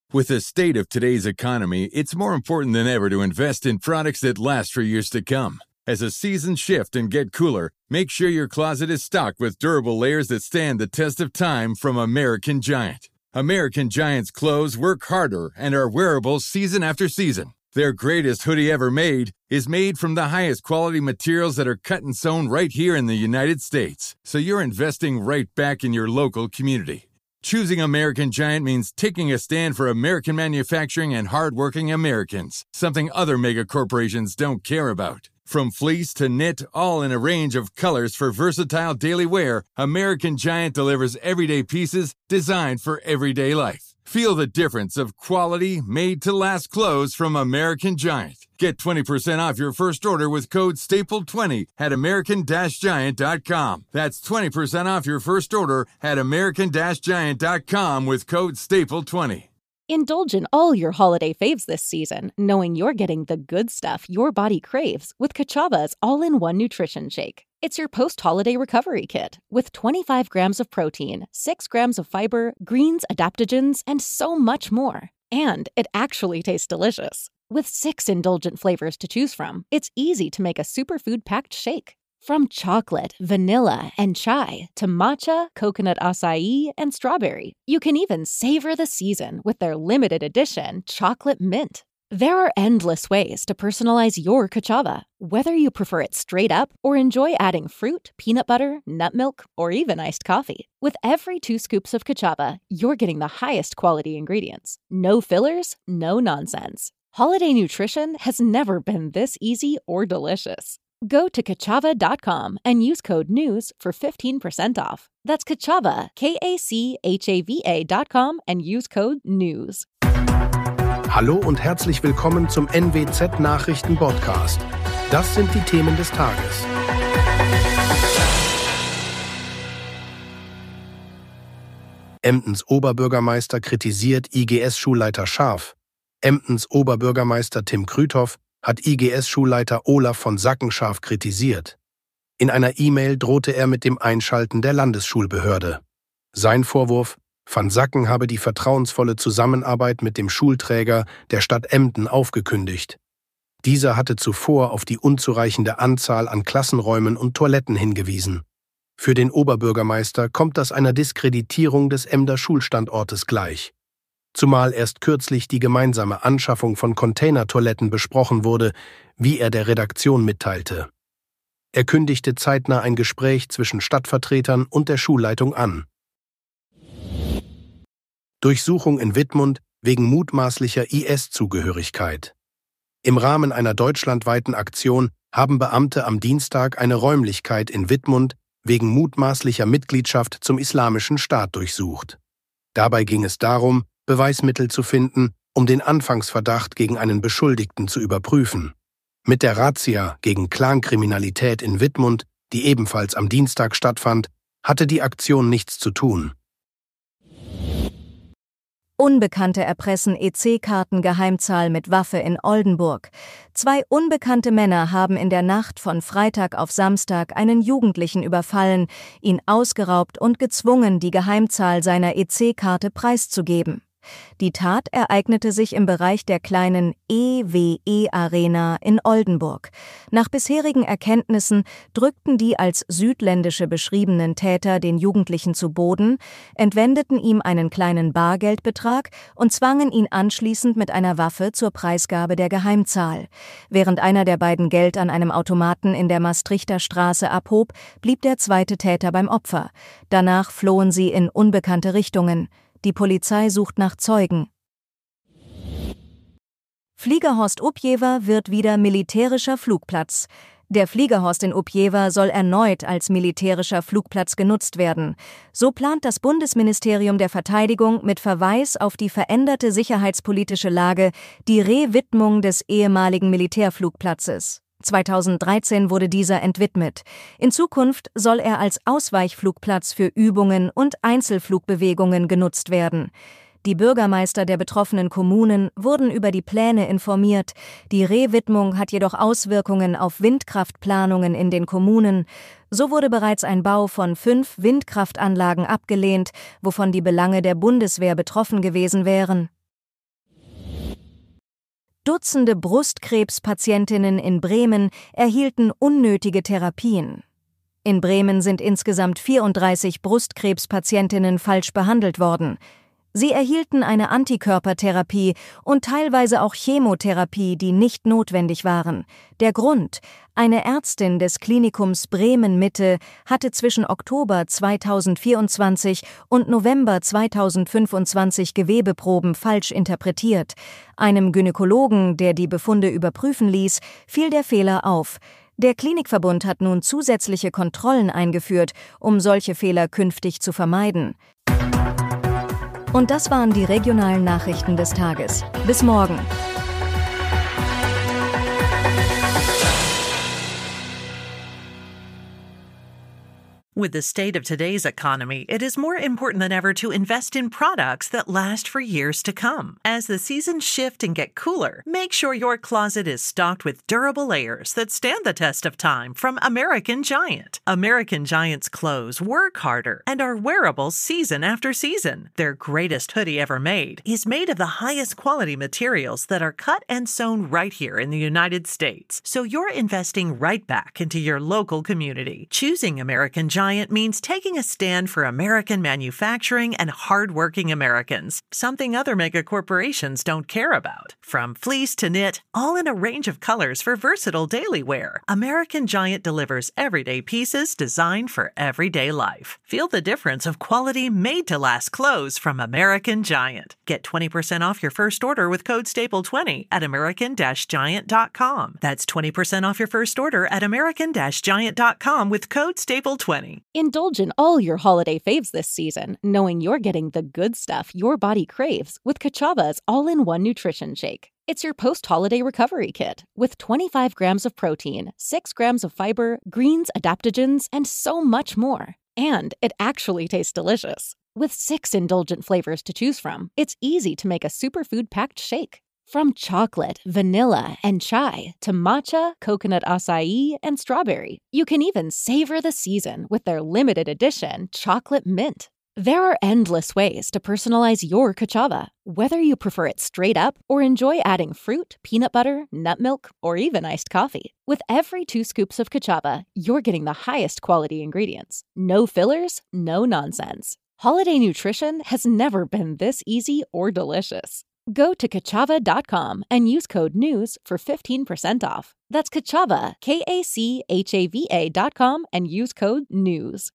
With the state of today's economy, it's more important than ever to invest in products that last for years to come. As the seasons shift and get cooler, make sure your closet is stocked with durable layers that stand the test of time from American Giant. American Giant's clothes work harder and are wearable season after season. Their greatest hoodie ever made is made from the highest quality materials that are cut and sewn right here in the United States. So you're investing right back in your local community. Choosing American Giant means taking a stand for American manufacturing and hardworking Americans, something other mega corporations don't care about. From fleece to knit, all in a range of colors for versatile daily wear, American Giant delivers everyday pieces designed for everyday life. Feel the difference of quality, made-to-last clothes from American Giant. Get 20% off your first order with code STAPLE20 at american-giant.com. That's 20% off your first order at american-giant.com with code STAPLE20. Indulge in all your holiday faves this season, knowing you're getting the good stuff your body craves with Kachava's all-in-one nutrition shake. It's your post-holiday recovery kit with 25 grams of protein, 6 grams of fiber, greens, adaptogens, and so much more. And it actually tastes delicious. With 6 indulgent flavors to choose from, it's easy to make a superfood-packed shake. From chocolate, vanilla, and chai to matcha, coconut acai, and strawberry, you can even savor the season with their limited edition chocolate mint. There are endless ways to personalize your Kachava, whether you prefer it straight up or enjoy adding fruit, peanut butter, nut milk, or even iced coffee. With every 2 scoops of Kachava, you're getting the highest quality ingredients. No fillers, no nonsense. Holiday nutrition has never been this easy or delicious. Go to Kachava.com and use code NEWS for 15% off. That's Kachava, Kachava.com and use code NEWS. Hallo und herzlich willkommen zum NWZ Nachrichten Podcast. Das sind die Themen des Tages. Emdens Oberbürgermeister kritisiert IGS-Schulleiter scharf. Emdens Oberbürgermeister Tim Krüthoff hat IGS-Schulleiter Olaf von Sacken scharf kritisiert. In einer E-Mail drohte er mit dem Einschalten der Landesschulbehörde. Sein Vorwurf: Van Sacken habe die vertrauensvolle Zusammenarbeit mit dem Schulträger der Stadt Emden aufgekündigt. Dieser hatte zuvor auf die unzureichende Anzahl an Klassenräumen und Toiletten hingewiesen. Für den Oberbürgermeister kommt das einer Diskreditierung des Emder Schulstandortes gleich. Zumal erst kürzlich die gemeinsame Anschaffung von Containertoiletten besprochen wurde, wie er der Redaktion mitteilte. Er kündigte zeitnah ein Gespräch zwischen Stadtvertretern und der Schulleitung an. Durchsuchung in Wittmund wegen mutmaßlicher IS-Zugehörigkeit. Im Rahmen einer deutschlandweiten Aktion haben Beamte am Dienstag eine Räumlichkeit in Wittmund wegen mutmaßlicher Mitgliedschaft zum Islamischen Staat durchsucht. Dabei ging es darum, Beweismittel zu finden, um den Anfangsverdacht gegen einen Beschuldigten zu überprüfen. Mit der Razzia gegen Clankriminalität in Wittmund, die ebenfalls am Dienstag stattfand, hatte die Aktion nichts zu tun. Unbekannte erpressen EC-Karten-Geheimzahl mit Waffe in Oldenburg. 2 unbekannte Männer haben in der Nacht von Freitag auf Samstag einen Jugendlichen überfallen, ihn ausgeraubt und gezwungen, die Geheimzahl seiner EC-Karte preiszugeben. Die Tat ereignete sich im Bereich der kleinen EWE-Arena in Oldenburg. Nach bisherigen Erkenntnissen drückten die als südländische beschriebenen Täter den Jugendlichen zu Boden, entwendeten ihm einen kleinen Bargeldbetrag und zwangen ihn anschließend mit einer Waffe zur Preisgabe der Geheimzahl. Während einer der beiden Geld an einem Automaten in der Maastrichter Straße abhob, blieb der zweite Täter beim Opfer. Danach flohen sie in unbekannte Richtungen. Die Polizei sucht nach Zeugen. Fliegerhorst Upjewer wird wieder militärischer Flugplatz. Der Fliegerhorst in Upjewer soll erneut als militärischer Flugplatz genutzt werden. So plant das Bundesministerium der Verteidigung mit Verweis auf die veränderte sicherheitspolitische Lage die Rewidmung des ehemaligen Militärflugplatzes. 2013 wurde dieser entwidmet. In Zukunft soll er als Ausweichflugplatz für Übungen und Einzelflugbewegungen genutzt werden. Die Bürgermeister der betroffenen Kommunen wurden über die Pläne informiert. Die Rewidmung hat jedoch Auswirkungen auf Windkraftplanungen in den Kommunen. So wurde bereits ein Bau von 5 Windkraftanlagen abgelehnt, wovon die Belange der Bundeswehr betroffen gewesen wären. Dutzende Brustkrebspatientinnen in Bremen erhielten unnötige Therapien. In Bremen sind insgesamt 34 Brustkrebspatientinnen falsch behandelt worden. Sie erhielten eine Antikörpertherapie und teilweise auch Chemotherapie, die nicht notwendig waren. Der Grund: Eine Ärztin des Klinikums Bremen-Mitte hatte zwischen Oktober 2024 und November 2025 Gewebeproben falsch interpretiert. Einem Gynäkologen, der die Befunde überprüfen ließ, fiel der Fehler auf. Der Klinikverbund hat nun zusätzliche Kontrollen eingeführt, um solche Fehler künftig zu vermeiden. Und das waren die regionalen Nachrichten des Tages. Bis morgen. With the state of today's economy, it is more important than ever to invest in products that last for years to come. As the seasons shift and get cooler, make sure your closet is stocked with durable layers that stand the test of time from American Giant. American Giant's clothes work harder and are wearable season after season. Their greatest hoodie ever made is made of the highest quality materials that are cut and sewn right here in the United States. So you're investing right back into your local community. Choosing American Giant means taking a stand for American manufacturing and hardworking Americans, something other mega corporations don't care about. From fleece to knit, all in a range of colors for versatile daily wear, American Giant delivers everyday pieces designed for everyday life. Feel the difference of quality made-to-last clothes from American Giant. Get 20% off your first order with code STAPLE20 at american-giant.com. That's 20% off your first order at american-giant.com with code STAPLE20. Indulge in all your holiday faves this season, knowing you're getting the good stuff your body craves with Kachava's all-in-one nutrition shake. It's your post-holiday recovery kit with 25 grams of protein, 6 grams of fiber, greens, adaptogens, and so much more. And it actually tastes delicious. With 6 indulgent flavors to choose from, it's easy to make a superfood-packed shake. From chocolate, vanilla, and chai to matcha, coconut acai, and strawberry, you can even savor the season with their limited edition chocolate mint. There are endless ways to personalize your Kachava, whether you prefer it straight up or enjoy adding fruit, peanut butter, nut milk, or even iced coffee. With every 2 scoops of Kachava, you're getting the highest quality ingredients. No fillers, no nonsense. Holiday nutrition has never been this easy or delicious. Go to Kachava.com and use code NEWS for 15% off. That's Kachava, KACHAVA.com, and use code NEWS.